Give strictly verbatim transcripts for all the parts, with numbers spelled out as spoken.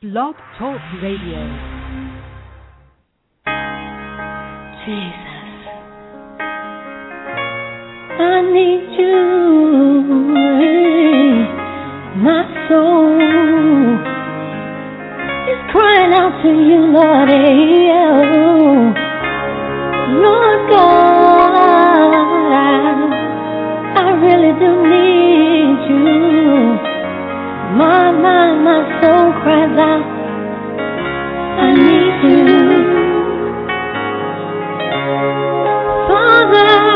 Blog Talk Radio. Jesus, I need you, my soul is crying out to you, Lord, oh, Lord God, I, I really do need you. My, my, my soul cries out, I need you. Father,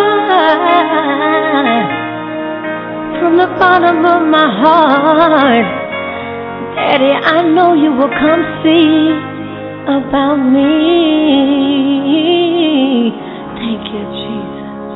from the bottom of my heart, Daddy, I know you will come see about me. Thank you, Jesus.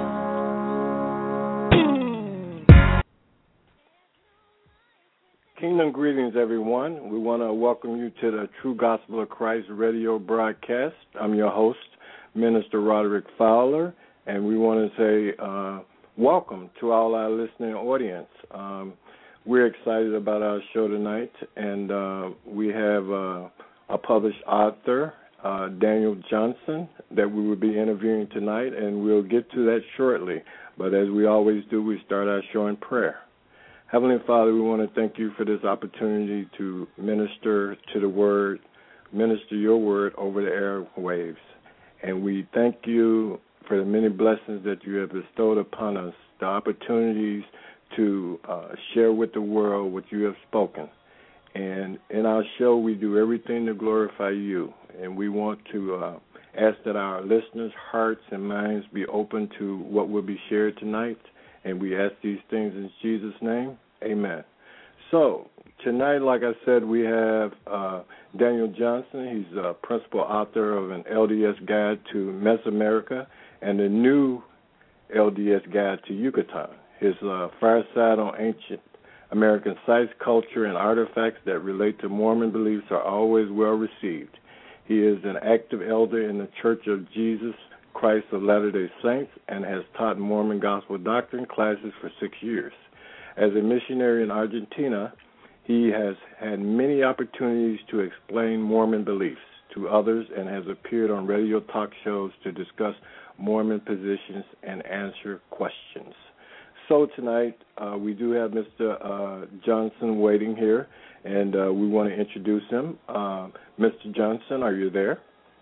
Kingdom greetings, everyone. We want to welcome you to the True Gospel of Christ radio broadcast. I'm your host, Minister Roderick Fowler, and we want to say uh, welcome to all our listening audience. Um, we're excited about our show tonight, and uh, we have uh, a published author, uh, Daniel Johnson, that we will be interviewing tonight, and we'll get to that shortly. But as we always do, we start our show in prayer. Heavenly Father, we want to thank you for this opportunity to minister to the Word, minister your Word over the airwaves. And we thank you for the many blessings that you have bestowed upon us, the opportunities to uh, share with the world what you have spoken. And in our show, we do everything to glorify you. And we want to uh, ask that our listeners' hearts and minds be open to what will be shared tonight. And we ask these things in Jesus' name. Amen. So tonight, like I said, we have uh, Daniel Johnson. He's a principal author of an L D S Guide to Mesoamerica and a new L D S Guide to Yucatan. His uh, fireside on ancient American sites, culture, and artifacts that relate to Mormon beliefs are always well received. He is an active elder in the Church of Jesus Christ of Latter-day Saints and has taught Mormon gospel doctrine classes for six years. As a missionary in Argentina, he has had many opportunities to explain Mormon beliefs to others and has appeared on radio talk shows to discuss Mormon positions and answer questions. So tonight, uh, we do have Mister Uh, Johnson waiting here, and uh, we want to introduce him. Uh, Mister Johnson, are you there?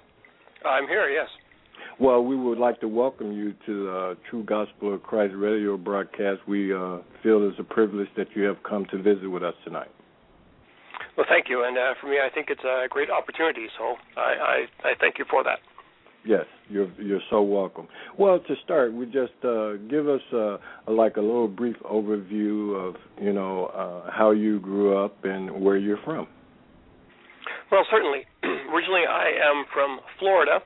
I'm here, yes. Well, we would like to welcome you to the True Gospel of Christ radio broadcast. We uh, feel it's a privilege that you have come to visit with us tonight. Well, thank you, and uh, for me, I think it's a great opportunity, so I, I, I thank you for that. Yes, you're you're so welcome. Well, to start, we just uh, give us uh, a, like a little brief overview of, you know, uh, how you grew up and where you're from. Well, certainly. Originally, I am from Florida.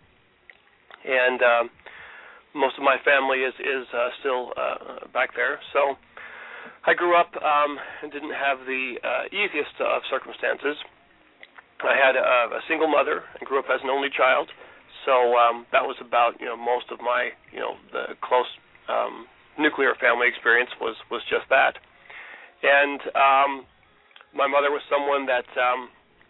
And um, most of my family is is uh, still uh, back there. So I grew up um, and didn't have the uh, easiest of circumstances. I had a, a single mother and grew up as an only child. So um, that was about you know most of my you know the close um, nuclear family experience was was just that. And um, my mother was someone that um,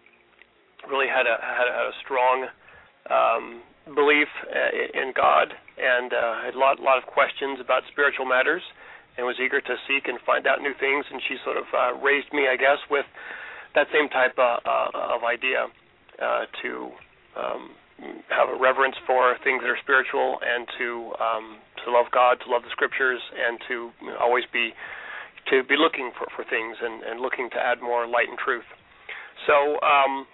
really had a had a, had a strong um, belief in God, and uh, had a lot, lot of questions about spiritual matters, and was eager to seek and find out new things. And she sort of uh, raised me, I guess, with that same type uh, uh, of idea uh, to um, have a reverence for things that are spiritual, and to um, to love God, to love the Scriptures, and to you know, always be to be looking for, for things and, and looking to add more light and truth. So um,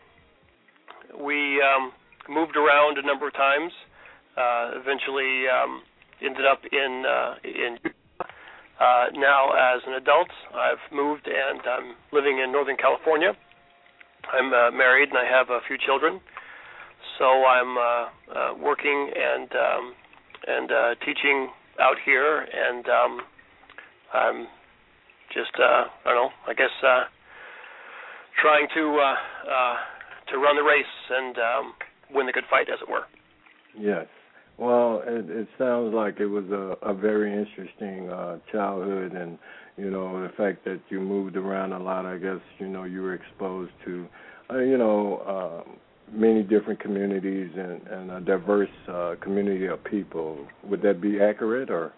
we. Um, moved around a number of times, uh, eventually um, ended up in uh, in uh, now as an adult. I've moved and I'm living in Northern California. I'm uh, married and I have a few children, so I'm uh, uh, working and um, and uh, teaching out here, and um, I'm just uh, I don't know, I guess uh, trying to uh, uh, to run the race and um, win the good fight, as it were. Yes. Well, it, it sounds like it was a, a very interesting uh, childhood, and, you know, the fact that you moved around a lot, I guess, you know, you were exposed to uh, you know, um, many different communities and, and a diverse uh, community of people. Would that be accurate, or?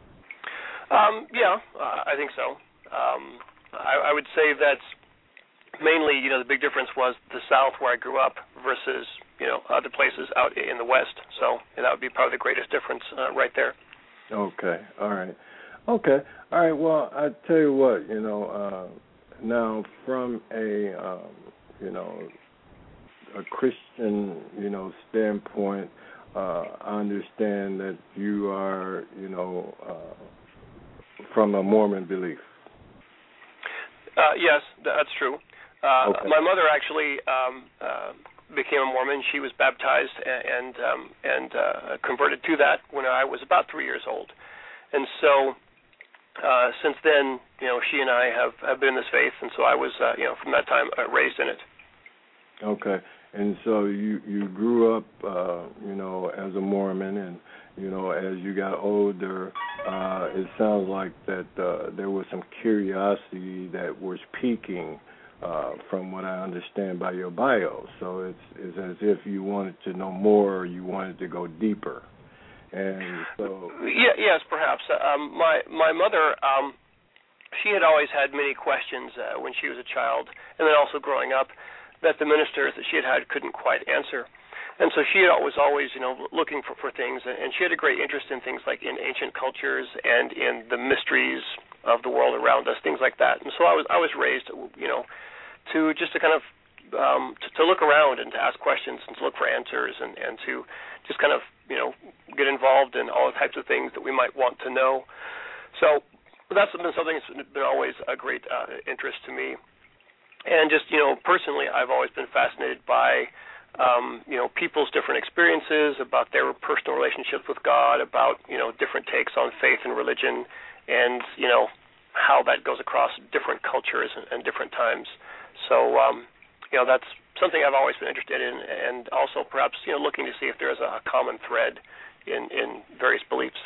Um, yeah, uh, I think so. Um, I, I would say that mainly, you know, the big difference was the South where I grew up versus, you know, other places out in the West. So and that would be probably the greatest difference uh, right there. Okay, all right. Okay, all right. Well, I tell you what, you know, uh, now from a, um, you know, a Christian, you know, standpoint, uh, I understand that you are, you know, uh, from a Mormon belief. Uh, yes, that's true. Uh, okay. My mother actually um, uh, became a Mormon. She was baptized and and, um, and uh, converted to that when I was about three years old. And so uh, since then, you know, she and I have, have been in this faith, and so I was, uh, you know, from that time uh, raised in it. Okay. And so you, you grew up, uh, you know, as a Mormon, and, you know, as you got older, uh, it sounds like that uh, there was some curiosity that was peaking uh, from what I understand by your bio. So it's, it's as if you wanted to know more, or you wanted to go deeper. And so... Yeah, yes, perhaps. Um, my, my mother... Um, she had always had many questions uh, when she was a child, and then also growing up, that the ministers that she had had couldn't quite answer. And so she was always, you know, looking for, for things, and she had a great interest in things like in ancient cultures and in the mysteries of the world around us, things like that. And so I was I was raised, you know, to just to kind of um, to, to look around and to ask questions and to look for answers and, and to just kind of, you know, get involved in all the types of things that we might want to know. So that's been something that's been always a great uh, interest to me. And just, you know, personally, I've always been fascinated by, um, you know, people's different experiences, about their personal relationships with God, about, you know, different takes on faith and religion, and, you know, how that goes across different cultures and, and different times. So, um, you know, that's something I've always been interested in, and also perhaps, you know, looking to see if there's a common thread in, in various beliefs.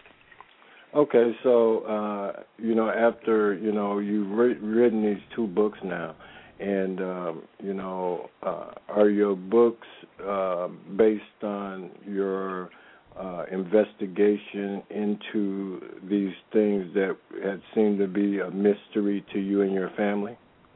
Okay, so, uh, you know, after, you know, you've re- written these two books now, and, um, you know, uh, are your books uh, based on your uh, investigation into these things that had seemed to be a mystery to you and your family?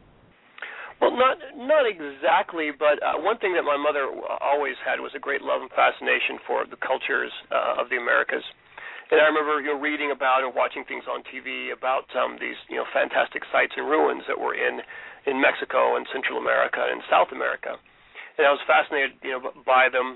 Well, not not exactly, but uh, one thing that my mother always had was a great love and fascination for the cultures uh, of the Americas. And I remember, you know, reading about and watching things on T V about um, these, you know, fantastic sites and ruins that were in, in Mexico and Central America and South America. And I was fascinated, you know, by them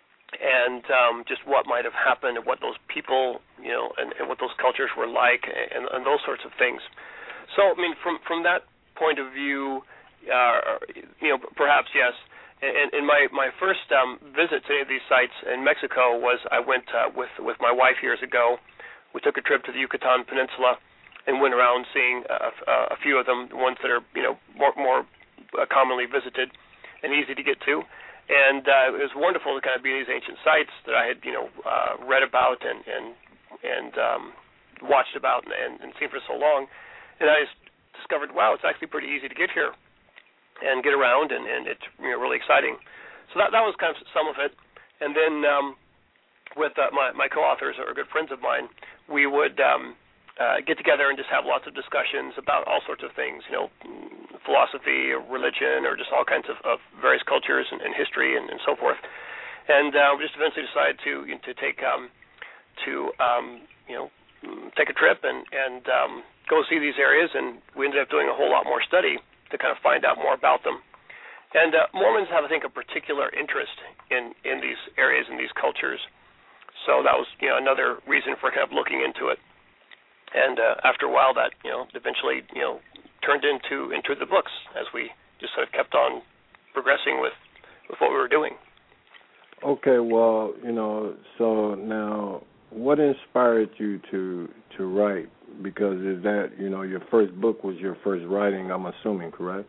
and um, just what might have happened and what those people, you know, and, and what those cultures were like and, and those sorts of things. So, I mean, from, from that point of view, uh, you know, perhaps, yes. And, and my, my first um, visit to any of these sites in Mexico was I went uh, with with my wife years ago. We took a trip to the Yucatan Peninsula and went around seeing a, a few of them, the ones that are, you know, more, more commonly visited and easy to get to. And uh, it was wonderful to kind of be in these ancient sites that I had, you know, uh, read about and and and um, watched about and, and, and seen for so long. And I just discovered, wow, it's actually pretty easy to get here and get around, and, and it's, you know, really exciting. So that that was kind of some of it. And then um, with uh, my, my co-authors, or good friends of mine, we would um, uh, get together and just have lots of discussions about all sorts of things, you know, philosophy, or religion, or just all kinds of, of various cultures and, and history and, and so forth. And uh, we just eventually decided to to take um, to um, you know take a trip and and um, go see these areas, and we ended up doing a whole lot more study to kind of find out more about them. And uh, Mormons have, I think, a particular interest in, in these areas and these cultures. So that was, you know, another reason for kind of looking into it. And uh, after a while, that, you know, eventually, you know, turned into into the books as we just sort of kept on progressing with, with what we were doing. Okay, well, you know, so now what inspired you to to write? Because is that, you know, your first book was your first writing, I'm assuming, correct?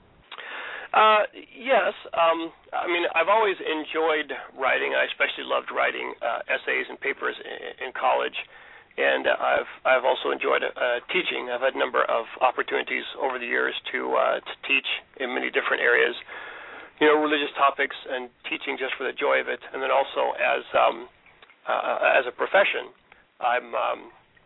Uh, yes. Um, I mean, I've always enjoyed writing. I especially loved writing uh, essays and papers in, in college, and uh, I've I've also enjoyed uh, teaching. I've had a number of opportunities over the years to uh, to teach in many different areas, you know, religious topics and teaching just for the joy of it, and then also as um, uh, as a profession, I'm um,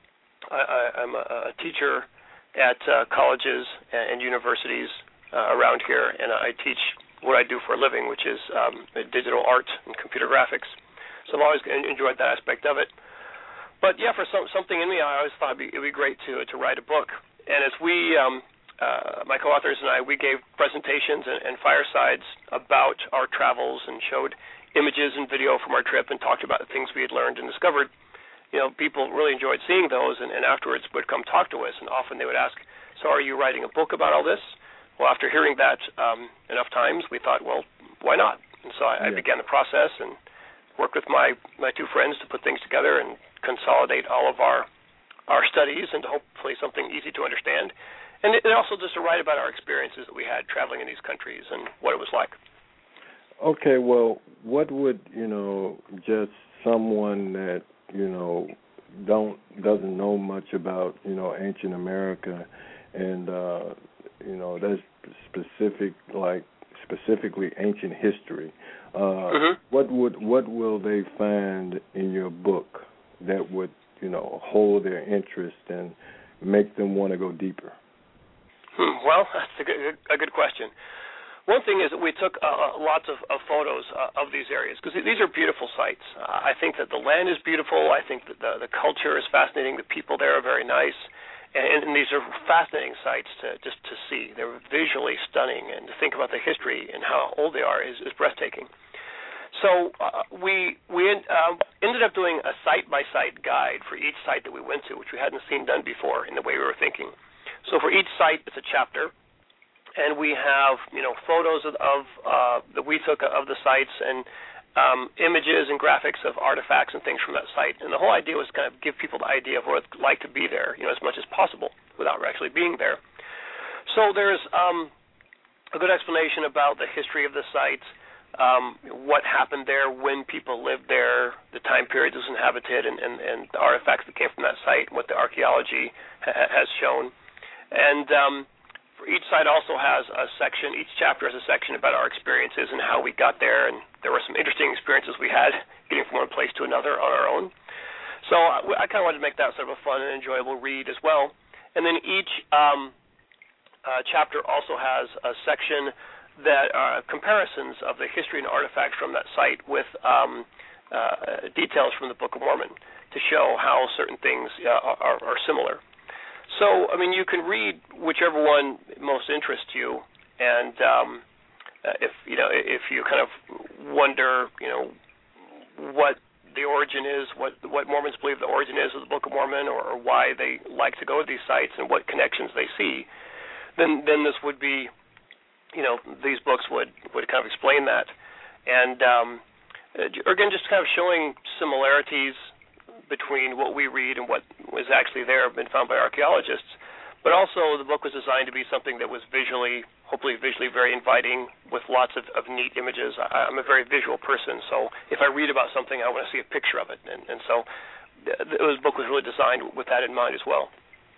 I, I'm a teacher at uh, colleges and universities uh, around here, and I teach what I do for a living, which is um, digital art and computer graphics. So I've always enjoyed that aspect of it. But yeah, for some, something in me, I always thought it'd be, it'd be great to to write a book. And as we, um, uh, my co-authors and I, we gave presentations and, and firesides about our travels and showed images and video from our trip and talked about the things we had learned and discovered. You know, people really enjoyed seeing those, and, and afterwards would come talk to us, and often they would ask, so are you writing a book about all this? Well, after hearing that um, enough times, we thought, well, why not? And so I, yeah. I began the process and worked with my, my two friends to put things together and consolidate all of our our studies into hopefully something easy to understand. And, it, and also just to write about our experiences that we had traveling in these countries and what it was like. Okay, well, what would, you know, just someone that, you know, don't doesn't know much about, you know, ancient America, and uh, you know, that's specific, like specifically ancient history. Uh, mm-hmm. What would what will they find in your book that would, you know, hold their interest and make them want to go deeper? Hmm, well, that's a good, a good question. One thing is that we took uh, lots of, of photos uh, of these areas because these are beautiful sites. Uh, I think that the land is beautiful. I think that the, the culture is fascinating. The people there are very nice. And, and these are fascinating sites to just to see. They're visually stunning, and to think about the history and how old they are is, is breathtaking. So uh, we we in, uh, ended up doing a site-by-site guide for each site that we went to, which we hadn't seen done before in the way we were thinking. So for each site, it's a chapter. And we have, you know, photos of, of uh, that we took of the sites and um, images and graphics of artifacts and things from that site. And the whole idea was to kind of give people the idea of what it's like to be there, you know, as much as possible without actually being there. So there's um, a good explanation about the history of the site, um, what happened there, when people lived there, the time period it was inhabited, and, and, and the artifacts that came from that site, what the archaeology ha- has shown. And um, each site also has a section, each chapter has a section about our experiences and how we got there, and there were some interesting experiences we had getting from one place to another on our own. So I, I kind of wanted to make that sort of a fun and enjoyable read as well. And then each um, uh, chapter also has a section that are comparisons of the history and artifacts from that site with um, uh, details from the Book of Mormon to show how certain things uh, are, are similar. So, I mean, you can read whichever one most interests you, and um, uh, if you know, if you kind of wonder, you know, what the origin is, what what Mormons believe the origin is of the Book of Mormon, or, or why they like to go to these sites and what connections they see, then then this would be, you know, these books would, would kind of explain that, and um, again, just kind of showing similarities between what we read and what was actually there, been found by archaeologists. But also the book was designed to be something that was visually, hopefully visually very inviting with lots of, of neat images. I, I'm a very visual person, so if I read about something, I want to see a picture of it. And, and so the, the book was really designed with that in mind as well.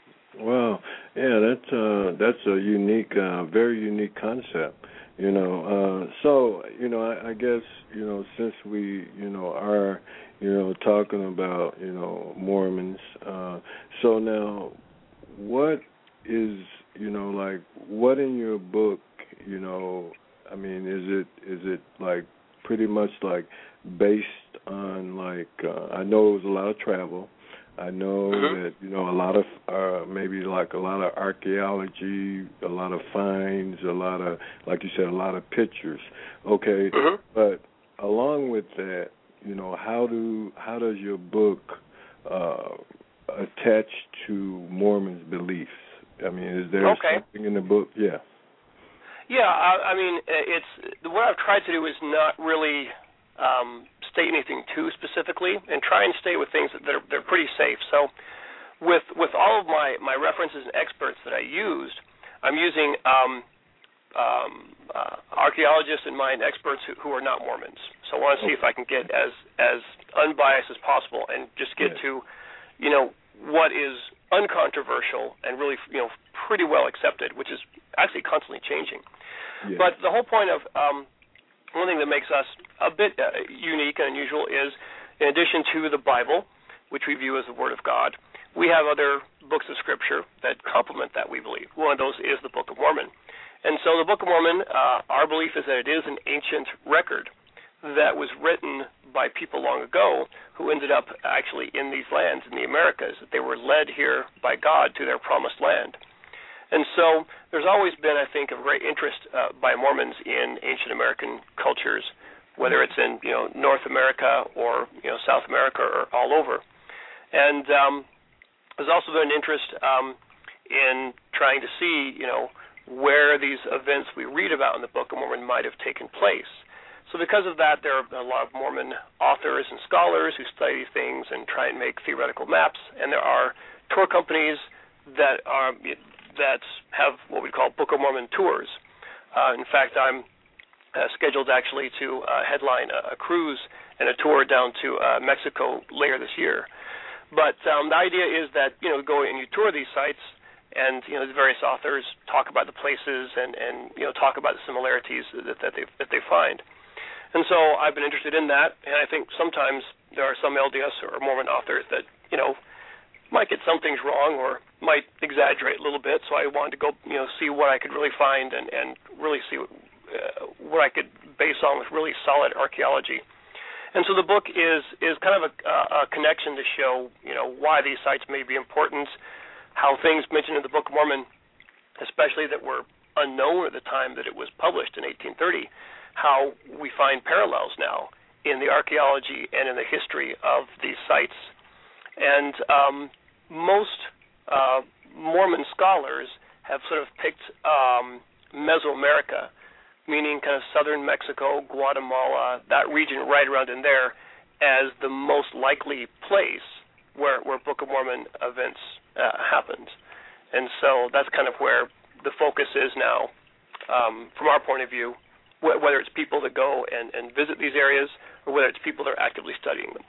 Wow. Yeah, that's, uh, that's a unique, uh, very unique concept. You know, uh, so, you know, I, I guess, you know, since we, you know, are, you know, talking about, you know, Mormons, uh, so now what is, you know, like, what in your book, you know, I mean, is it, is it like pretty much like based on like, uh, I know it was a lot of travel. I know mm-hmm. that, you know, a lot of, uh, maybe like a lot of archaeology, a lot of finds, a lot of, like you said, a lot of pictures. Okay, mm-hmm. But along with that, you know, how do how does your book uh, attach to Mormons' beliefs? I mean, is there okay. something in the book? Yeah. Yeah, I, I mean, it's what I've tried to do is not really um, state anything too specifically, and try and stay with things that are they're pretty safe. So, with with all of my, my references and experts that I used, I'm using um, um, uh, archaeologists and mine experts who, who are not Mormons. So I want to see if I can get as as unbiased as possible and just get yeah. to, you know, what is uncontroversial and really, you know, pretty well accepted, which is actually constantly changing. Yeah. But the whole point of um, one thing that makes us a bit uh, unique and unusual is, in addition to the Bible, which we view as the Word of God, we have other books of Scripture that complement that, we believe. One of those is the Book of Mormon. And so the Book of Mormon, uh, our belief is that it is an ancient record that was written by people long ago who ended up actually in these lands, in the Americas, that they were led here by God to their promised land. And so there's always been, I think, a great interest uh, by Mormons in ancient American cultures, whether it's in, you know, North America or, you know, South America or all over. And um, there's also been an interest um, in trying to see, you know, where these events we read about in the Book of Mormon might have taken place. So because of that, there are a lot of Mormon authors and scholars who study things and try and make theoretical maps, and there are tour companies that are that have what we call Book of Mormon tours. Uh, in fact, I'm uh, scheduled actually to uh, headline a, a cruise and a tour down to uh, Mexico later this year. But um, the idea is that, you know, go and you tour these sites, and, you know, the various authors talk about the places and, and you know, talk about the similarities that, that they that they find. And so I've been interested in that, and I think sometimes there are some L D S or Mormon authors that, you know, might get some things wrong or might exaggerate a little bit, so I wanted to go, you know, see what I could really find and, and really see what, uh, what I could base on with really solid archaeology. And so the book is is kind of a, a connection to show, you know, why these sites may be important, how things mentioned in the Book of Mormon, especially that were unknown at the time that it was published in eighteen thirty, how we find parallels now in the archaeology and in the history of these sites. And um, most uh, Mormon scholars have sort of picked um, Mesoamerica, meaning kind of southern Mexico, Guatemala, that region right around in there, as the most likely place where, where Book of Mormon events uh, happened. And so that's kind of where the focus is now, um, from our point of view, wh- whether it's people that go and, and visit these areas or whether it's people that are actively studying them.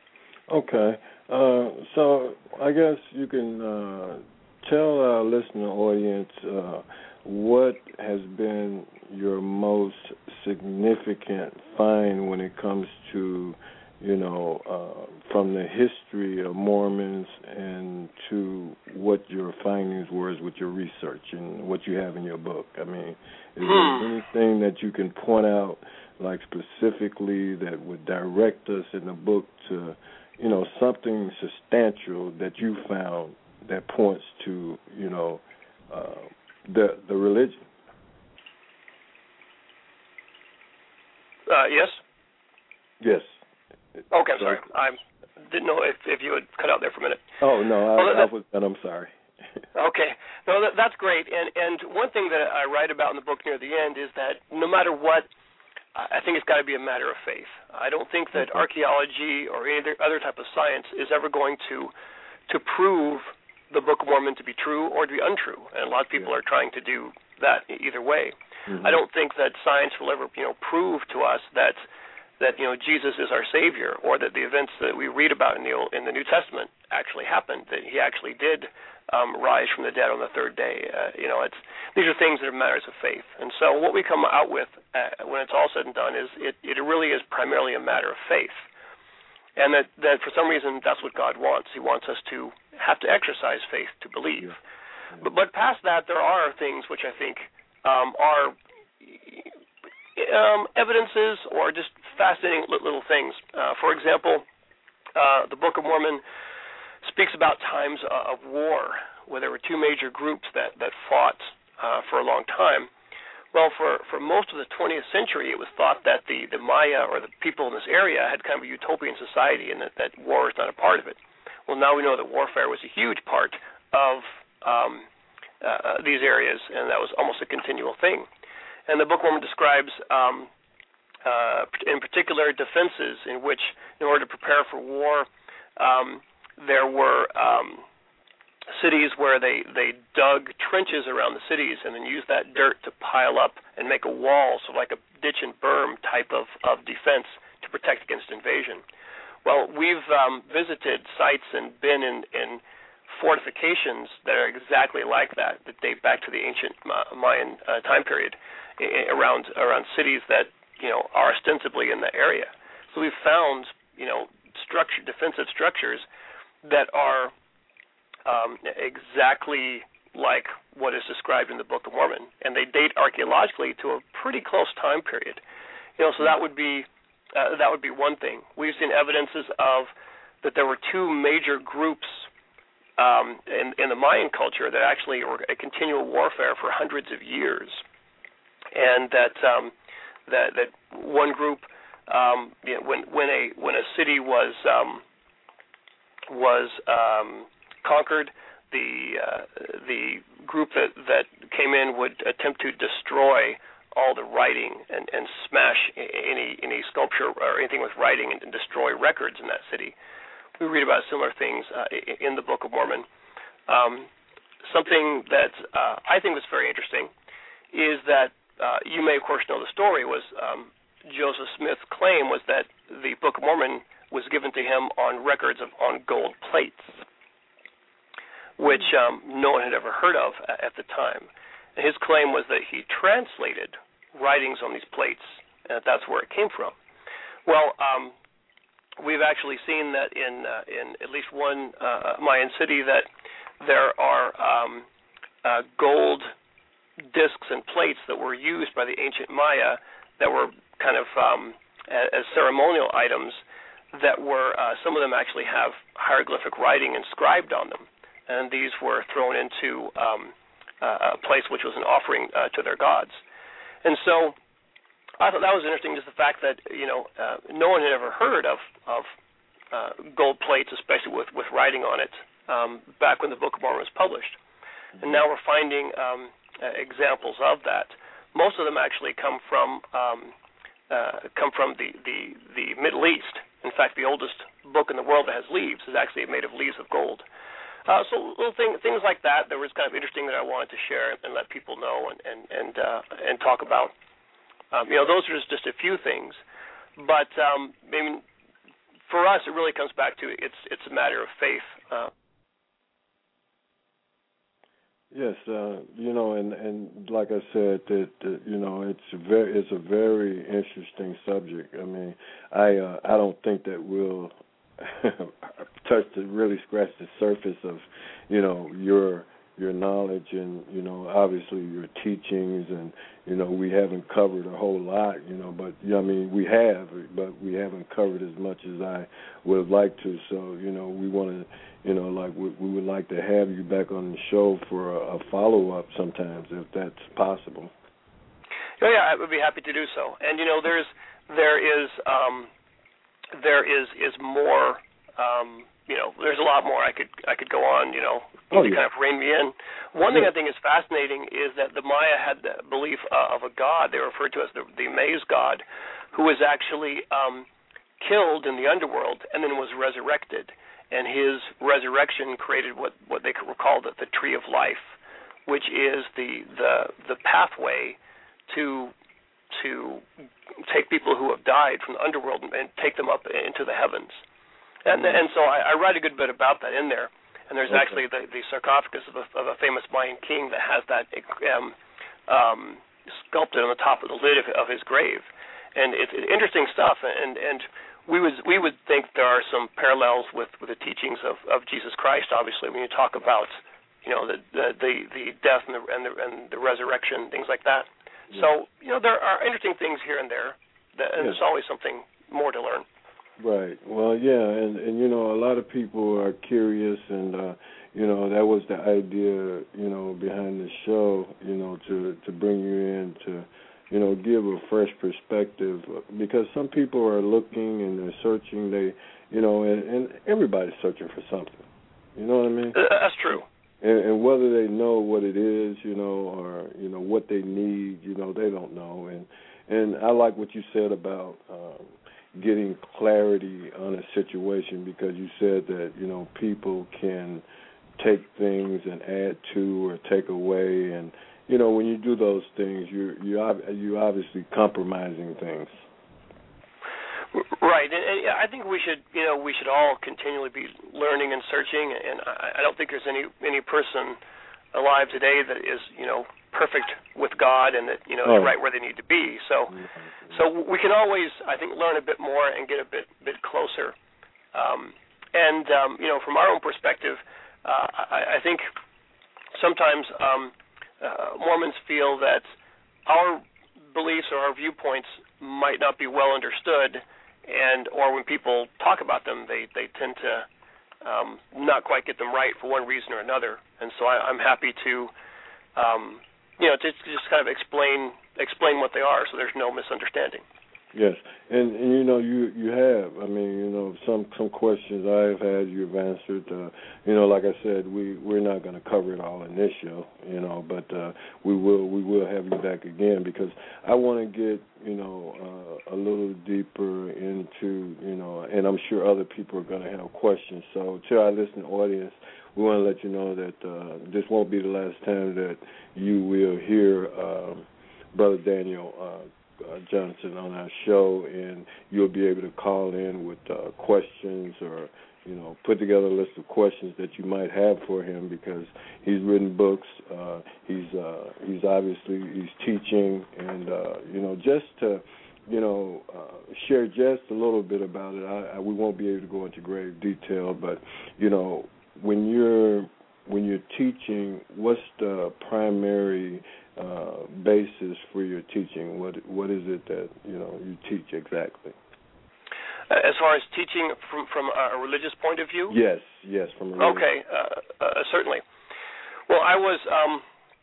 Okay. Uh, so I guess you can uh, tell our listener audience uh, what has been your most significant find when it comes to, you know, uh, from the history of Mormons and to what your findings were with your research and what you have in your book. I mean, is there anything that you can point out, like specifically that would direct us in the book to, you know, something substantial that you found that points to, you know, uh, the the religion? Uh, yes? Yes. Okay, I'm sorry. I didn't know if, if you had cut out there for a minute. Oh, no, I, well, that, I was, and I'm sorry. Okay. No, that, that's great. And, and one thing that I write about in the book near the end is that no matter what, I think it's got to be a matter of faith. I don't think that archaeology or any other type of science is ever going to to prove the Book of Mormon to be true or to be untrue, and a lot of people yeah. are trying to do that either way. Mm-hmm. I don't think that science will ever, you know, prove to us that that you know Jesus is our Savior, or that the events that we read about in the Old, in the New Testament actually happened, that He actually did um, rise from the dead on the third day. Uh, you know, it's these are things that are matters of faith. And so what we come out with uh, when it's all said and done is it, it really is primarily a matter of faith, and that, that for some reason that's what God wants. He wants us to have to exercise faith to believe. Yeah. Yeah. But, but past that, there are things which I think um, are Um, evidences or just fascinating little things. Uh, for example, uh, the Book of Mormon speaks about times uh, of war where there were two major groups that, that fought uh, for a long time. Well, for, for most of the twentieth century, it was thought that the, the Maya or the people in this area had kind of a utopian society and that, that war is not a part of it. Well, now we know that warfare was a huge part of um, uh, these areas, and that was almost a continual thing. And the Book of Mormon describes, um, uh, in particular, defenses in which, in order to prepare for war, um, there were um, cities where they, they dug trenches around the cities and then used that dirt to pile up and make a wall, so like a ditch and berm type of, of defense to protect against invasion. Well, we've um, visited sites and been in, in fortifications that are exactly like that, that date back to the ancient Mayan uh, time period, around around cities that you know, are ostensibly in the area. So we've found, you know, structure, defensive structures that are um, exactly like what is described in the Book of Mormon, and they date archaeologically to a pretty close time period. You know, so that would be uh, that would be one thing. We've seen evidences of that there were two major groups um, in, in the Mayan culture that actually were a continual warfare for hundreds of years, and that um, that that one group, um, you know, when when a when a city was um, was um, conquered, the uh, the group that, that came in would attempt to destroy all the writing and, and smash any any sculpture or anything with writing and, and destroy records in that city. We read about similar things uh, in the Book of Mormon. Um, something that uh, I think was very interesting is that uh, you may, of course, know the story, was um, Joseph Smith's claim was that the Book of Mormon was given to him on records of on gold plates, which um, no one had ever heard of at the time. And his claim was that he translated writings on these plates, and that that's where it came from. Well, um, we've actually seen that in uh, in at least one uh, Mayan city that there are um, uh, gold discs and plates that were used by the ancient Maya that were kind of um, as ceremonial items that were, uh, some of them actually have hieroglyphic writing inscribed on them. And these were thrown into um, uh, a place which was an offering uh, to their gods. And so I thought that was interesting, just the fact that, you know, uh, no one had ever heard of, of uh, gold plates, especially with, with writing on it, um, back when the Book of Mormon was published. And now we're finding um, uh, examples of that. Most of them actually come from um, uh, come from the, the, the Middle East. In fact, the oldest book in the world that has leaves is actually made of leaves of gold. Uh, so little thing, things like that that was kind of interesting that I wanted to share and let people know and and and, uh, and talk about. Um, you know, those are just, just a few things, but um, I mean, for us, it really comes back to it's it's a matter of faith. Uh, yes, uh, you know, and, and like I said, that uh, you know, it's a very it's a very interesting subject. I mean, I uh, I don't think that we'll touch to really scratch the surface of, you know, your your knowledge and, you know, obviously your teachings, and, you know, we haven't covered a whole lot, you know, but, you know, I mean, we have, but we haven't covered as much as I would like to. So, you know, we want to, you know, like we, we would like to have you back on the show for a, a follow-up sometimes, if that's possible. Oh, yeah, I would be happy to do so. And, you know, there's, there is, um, there is, is more, um, you know, there's a lot more I could I could go on, you know, oh, to yeah. kind of rein me in. One yeah. thing I think is fascinating is that the Maya had the belief uh, of a god they referred to as the, the maize god, who was actually um, killed in the underworld and then was resurrected. And his resurrection created what, what they could recall the, the tree of life, which is the the, the pathway to to take people who have died from the underworld and, and take them up into the heavens. And, and so I, I write a good bit about that in there. And there's okay. actually the, the sarcophagus of a, of a famous Mayan king that has that um, um, sculpted on the top of the lid of, of his grave. And it's interesting stuff. And, and we would we would think there are some parallels with, with the teachings of, of Jesus Christ. Obviously, when you talk about, you know, the the, the, the death and the, and the and the resurrection, things like that. Yeah. So you know, there are interesting things here and there, that, and yeah. there's always something more to learn. Right. Well, yeah, and, and, you know, a lot of people are curious, and, uh, you know, that was the idea, you know, behind the show, you know, to, to bring you in to, you know, give a fresh perspective, because some people are looking and they're searching, they, you know, and, and everybody's searching for something. You know what I mean? That's true. And, and whether they know what it is, you know, or, you know, what they need, you know, they don't know. And, and I like what you said about, um, getting clarity on a situation, because you said that, you know, people can take things and add to or take away, and, you know, when you do those things, you're you're, you're obviously compromising things. Right, and, and I think we should, you know, we should all continually be learning and searching, and I, I don't think there's any any person alive today that is, you know, perfect with God and that, you know, they're right where they need to be. So so we can always, I think, learn a bit more and get a bit bit closer. Um, and, um, you know, from our own perspective, uh, I, I think sometimes um, uh, Mormons feel that our beliefs or our viewpoints might not be well understood, and or when people talk about them, they, they tend to um, not quite get them right for one reason or another. And so I, I'm happy to Um, you know, just just kind of explain explain what they are, so there's no misunderstanding. Yes, and, and you know, you you have. I mean, you know, some some questions I've had, you've answered. Uh, you know, like I said, we we're not going to cover it all in this show. You know, but uh, we will we will have you back again because I want to get you know uh, a little deeper into you know, and I'm sure other people are going to have questions. So to our listening audience, we want to let you know that uh, this won't be the last time that you will hear uh, Brother Daniel uh, uh, Johnson on our show, and you'll be able to call in with uh, questions or, you know, put together a list of questions that you might have for him because he's written books. Uh, he's uh, he's obviously he's teaching, and uh, you know, just to you know, uh, share just a little bit about it. I, I, we won't be able to go into grave detail, but you know. When you're when you're teaching, what's the primary uh, basis for your teaching? What what is it that you know you teach exactly? As far as teaching from from a religious point of view? Yes, yes, from a religious. Okay, uh, uh, certainly. Well, I was um,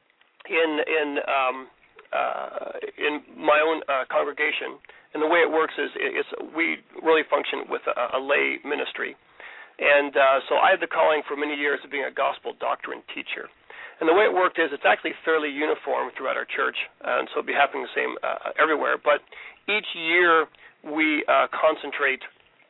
in in um, uh, in my own uh, congregation, and the way it works is it's we really function with a, a lay ministry. And uh, so I had the calling for many years of being a gospel doctrine teacher. And the way it worked is it's actually fairly uniform throughout our church, and so it'll be happening the same uh, everywhere. But each year we uh, concentrate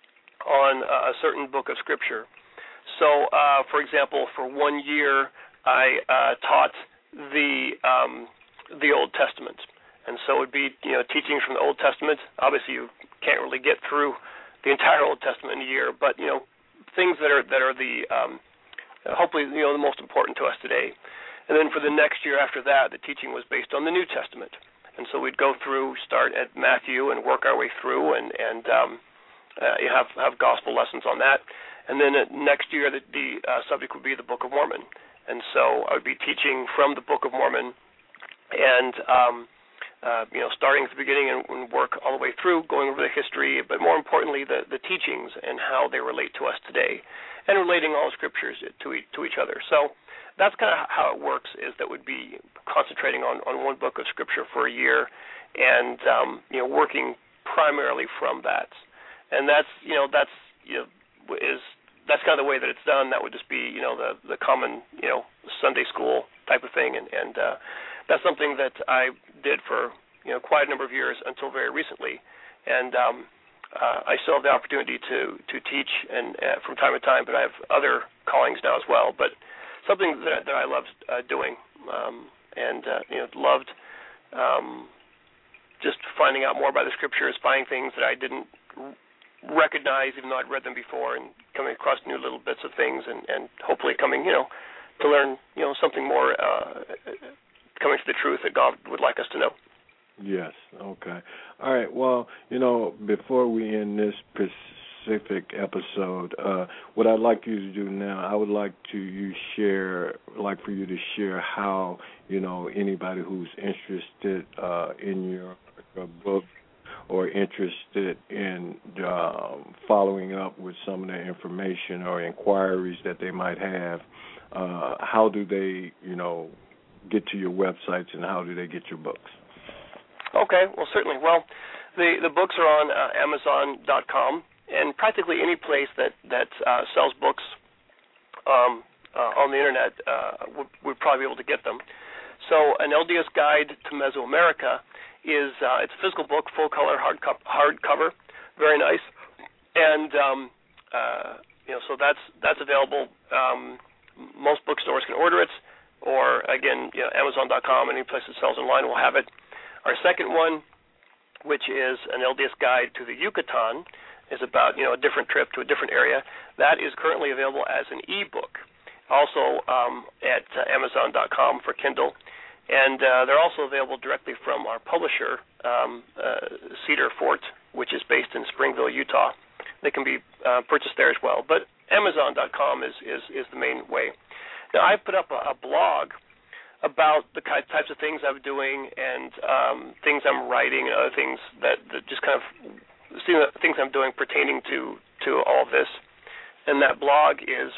on a certain book of Scripture. So, uh, for example, for one year I uh, taught the um, the Old Testament. And so it would be, you know, teachings from the Old Testament. Obviously you can't really get through the entire Old Testament in a year, but, you know, things that are that are the um, hopefully you know the most important to us today. And then for the next year after that, the teaching was based on the New Testament, and so we'd go through, start at Matthew, and work our way through, and and um, uh, you have have gospel lessons on that. And then uh, next year, the, the uh, subject would be the Book of Mormon, and so I would be teaching from the Book of Mormon, and um, Uh, you know, starting at the beginning and, and work all the way through, going over the history, but more importantly, the, the teachings and how they relate to us today, and relating all scriptures to e- to each other. So that's kind of how it works. Is that would be concentrating on, on one book of scripture for a year, and um, you know, working primarily from that. And that's you know that's you know is that's kind of the way that it's done. That would just be you know the the common you know Sunday school type of thing, and and uh, that's something that I did for you know quite a number of years until very recently, and um, uh, I still have the opportunity to to teach and uh, from time to time. But I have other callings now as well. But something that, that I loved uh, doing, um, and uh, you know loved um, just finding out more about the scriptures, finding things that I didn't recognize even though I'd read them before, and coming across new little bits of things, and, and hopefully coming you know to learn you know something more. Uh, coming to the truth that God would like us to know. Yes, okay. All right, well, you know, before we end this specific episode, uh, what I'd like you to do now, I would like to you share, like for you to share how, you know, anybody who's interested uh, in your, your book or interested in um, following up with some of the information or inquiries that they might have, uh, how do they, you know, get to your websites, and how do they get your books? Okay, well, certainly. Well, the, the books are on uh, Amazon dot com, and practically any place that, that uh, sells books um, uh, on the Internet uh, would, would probably be able to get them. So an L D S Guide to Mesoamerica is uh, it's a physical book, full-color, hard, co- hard cover, very nice. And, um, uh, you know, so that's, that's available. Um, most bookstores can order it. Or, again, you know, Amazon dot com, any place that sells online will have it. Our second one, which is an L D S Guide to the Yucatan, is about, you know, a different trip to a different area. That is currently available as an e-book, also um, at uh, Amazon dot com for Kindle. And uh, they're also available directly from our publisher, um, uh, Cedar Fort, which is based in Springville, Utah. They can be uh, purchased there as well. But Amazon dot com is, is, is the main way. Now, I put up a, a blog about the types of things I'm doing and um, things I'm writing and other things that, that just kind of things I'm doing pertaining to, to all of this. And that blog is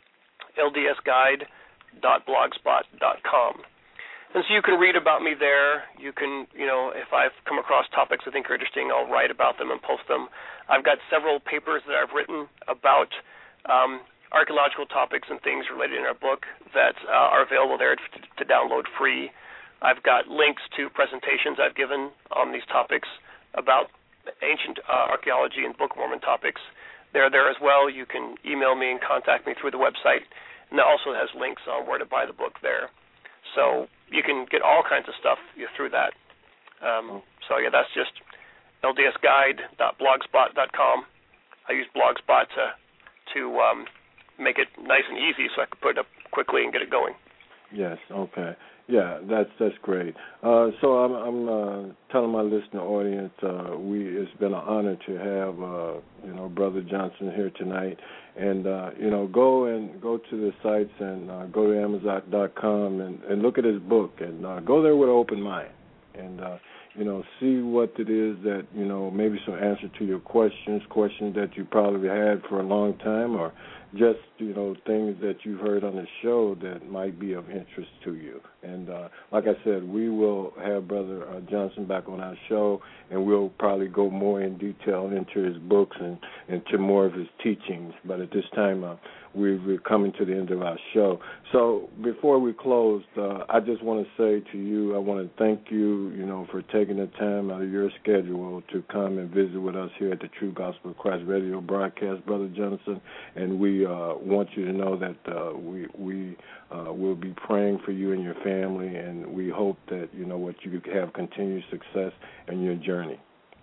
L D S guide dot blogspot dot com. And so you can read about me there. You can, you know, if I've come across topics I think are interesting, I'll write about them and post them. I've got several papers that I've written about um, archaeological topics and things related in our book that uh, are available there to, to download free. I've got links to presentations I've given on these topics about ancient uh, archaeology and Book of Mormon topics. They're there as well. You can email me and contact me through the website. And that also has links on where to buy the book there. So you can get all kinds of stuff through that. Um, so, yeah, that's just L D S guide dot blogspot dot com. I use Blogspot to, to um, make it nice and easy so I can put it up quickly and get it going. Yes, okay. Yeah, that's that's great. Uh, so I'm, I'm uh, telling my listener audience, uh, we it's been an honor to have uh, you know Brother Johnson here tonight, and uh, you know go and go to the sites and uh, go to Amazon dot com and, and look at his book and uh, go there with an open mind and uh, you know see what it is that you know maybe some answer to your questions, questions that you probably had for a long time, or just, you know, things that you've heard on the show that might be of interest to you. And uh, like I said, we will have Brother uh, Johnson back on our show, and we'll probably go more in detail into his books and into more of his teachings. But at this time, uh, we're, we're coming to the end of our show. So before we close, uh, I just want to say to you, I want to thank you, you know, for taking the time out of your schedule to come and visit with us here at the True Gospel of Christ radio broadcast, Brother Johnson. And we uh, want you to know that uh, we we uh, will be praying for you and your family, and we hope that you know what you have continued success in your journey.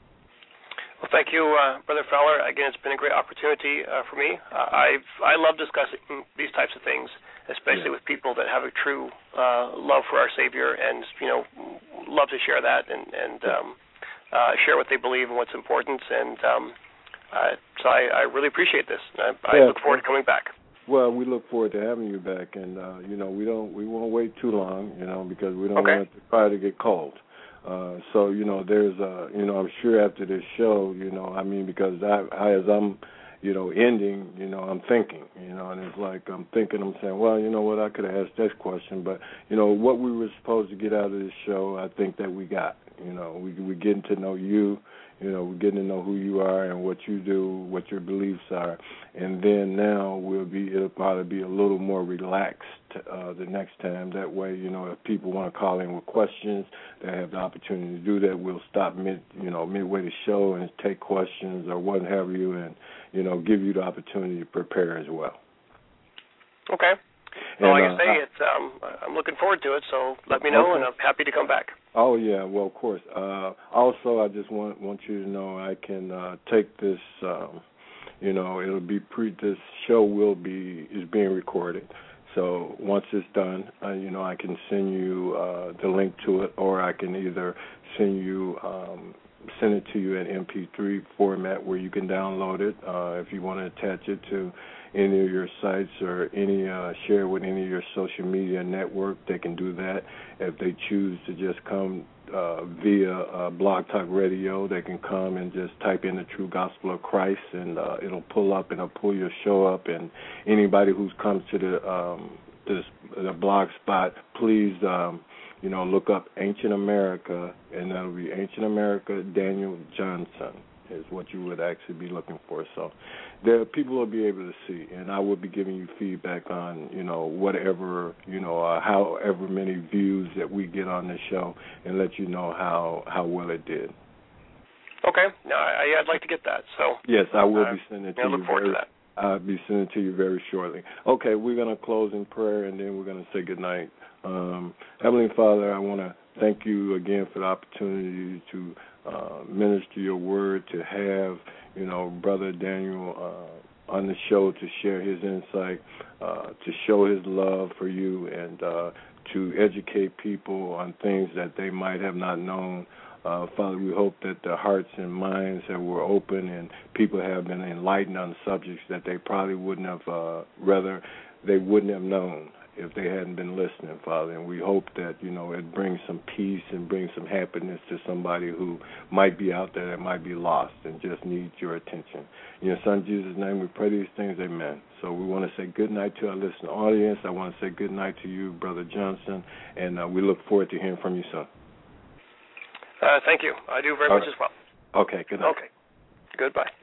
Well, thank you, uh, Brother Fowler. Again, it's been a great opportunity uh, for me. Uh, I've I love discussing these types of things, especially yeah. with people that have a true uh, love for our Savior, and you know, love to share that and and um, uh, share what they believe and what's important. And um, uh, so I, I really appreciate this. I, I yeah. look forward to coming back. Well, we look forward to having you back, and uh, you know, we don't we won't wait too long, you know, because we don't okay. want the fire to get cold. Uh, so, you know, there's, uh, you know, I'm sure after this show, you know, I mean, because I, I, as I'm, you know, ending, you know, I'm thinking, you know, and it's like I'm thinking, I'm saying, well, you know what, I could have asked this question, but, you know, what we were supposed to get out of this show, I think that we got. You know, we, we're getting to know you, you know, we're getting to know who you are and what you do, what your beliefs are. And then now we'll be, it'll probably be a little more relaxed uh, the next time. That way, you know, if people want to call in with questions, they have the opportunity to do that. We'll stop mid, you know, midway the show and take questions or what have you, and, you know, give you the opportunity to prepare as well. Okay. Well, and, like I say, uh, it's, um, I'm looking forward to it, so let me know, okay. and I'm happy to come back. Oh, yeah, well, of course. Uh, also, I just want want you to know I can uh, take this, um, you know, it'll be pre, this show will be, is being recorded. So once it's done, uh, you know, I can send you uh, the link to it, or I can either send you, um, send it to you in M P three format where you can download it uh, if you want to attach it to any of your sites or any uh, share with any of your social media network. They can do that. If they choose to just come uh, via uh, Blog Talk Radio, they can come and just type in the True Gospel of Christ, and uh, it'll pull up and it'll pull your show up. And anybody who's comes to the um, this the blog spot, please um, you know look up Ancient America, and that'll be Ancient America Daniel Johnson is what you would actually be looking for. So there, people will be able to see, and I will be giving you feedback on, you know, whatever, you know, uh, however many views that we get on the show, and let you know how, how well it did. Okay. No, I, I'd like to get that. So yes, I will uh, be sending it to I you. look forward very, to that. I'll be sending it to you very shortly. Okay, we're going to close in prayer, and then we're going to say goodnight. Um, Heavenly Father, I want to thank you again for the opportunity to uh, minister your word, to have, you know, Brother Daniel uh, on the show to share his insight, uh, to show his love for you, and uh, to educate people on things that they might have not known. Uh, Father, we hope that the hearts and minds that were open and people have been enlightened on subjects that they probably wouldn't have, uh, rather, they wouldn't have known if they hadn't been listening, Father. And we hope that, you know, it brings some peace and brings some happiness to somebody who might be out there that might be lost and just needs your attention. In your Son Jesus' name, we pray these things, amen. So we want to say good night to our listening audience. I want to say good night to you, Brother Johnson, and uh, we look forward to hearing from you soon. Uh, thank you. I do very All much right. as well. Okay, good night. Okay. Goodbye.